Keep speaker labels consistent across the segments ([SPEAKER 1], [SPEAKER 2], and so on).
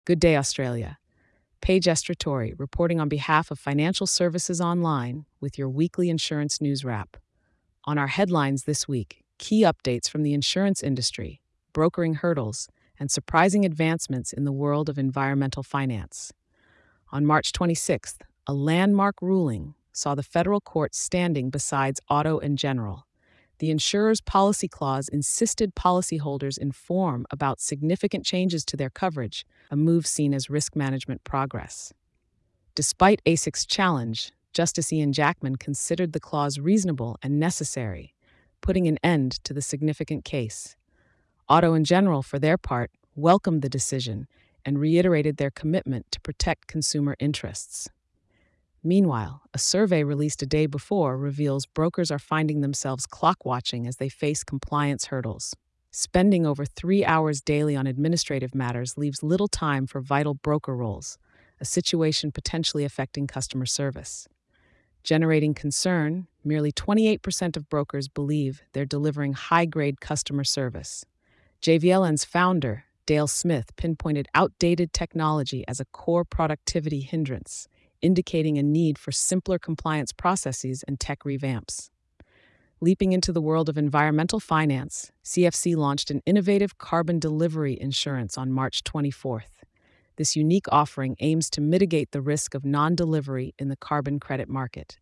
[SPEAKER 1] Good day, Australia. Paige Estratori reporting on behalf of Financial Services Online with your weekly insurance news wrap. On our headlines this week, key updates from the insurance industry, brokering hurdles, and surprising advancements in the world of environmental finance. On March 26th, a landmark ruling saw the federal court standing besides Auto and General. The insurer's policy clause insisted policyholders inform about significant changes to their coverage, a move seen as risk management progress. Despite ASIC's challenge, Justice Ian Jackman considered the clause reasonable and necessary, putting an end to the significant case. Auto and General, for their part, welcomed the decision and reiterated their commitment to protect consumer interests. Meanwhile, a survey released a day before reveals brokers are finding themselves clock-watching as they face compliance hurdles. Spending over 3 hours daily on administrative matters leaves little time for vital broker roles, a situation potentially affecting customer service. Generating concern, merely 28% of brokers believe they're delivering high-grade customer service. JVLN's founder, Dale Smith, pinpointed outdated technology as a core productivity hindrance, indicating a need for simpler compliance processes and tech revamps. Leaping into the world of environmental finance, CFC launched an innovative carbon delivery insurance on March 24th. This unique offering aims to mitigate the risk of non-delivery in the carbon credit market.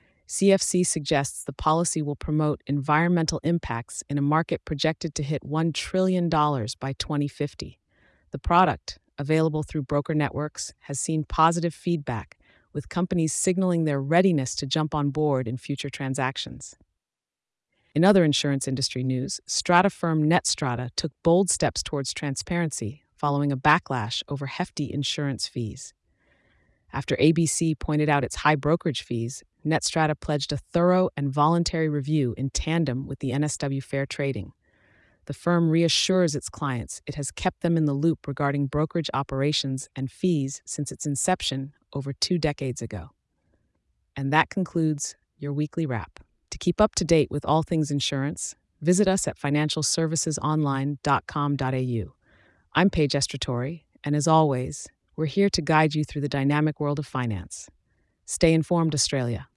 [SPEAKER 1] CFC suggests the policy will promote environmental impacts in a market projected to hit $1 trillion by 2050. The product, available through broker networks, has seen positive feedback, with companies signaling their readiness to jump on board in future transactions. In other insurance industry news, strata firm NetStrata took bold steps towards transparency following a backlash over hefty insurance fees. After ABC pointed out its high brokerage fees, NetStrata pledged a thorough and voluntary review in tandem with the NSW Fair Trading. The firm reassures its clients it has kept them in the loop regarding brokerage operations and fees since its inception over 2 decades ago. And that concludes your weekly wrap. To keep up to date with all things insurance, visit us at financialservicesonline.com.au. I'm Paige Estratori, and as always, we're here to guide you through the dynamic world of finance. Stay informed, Australia.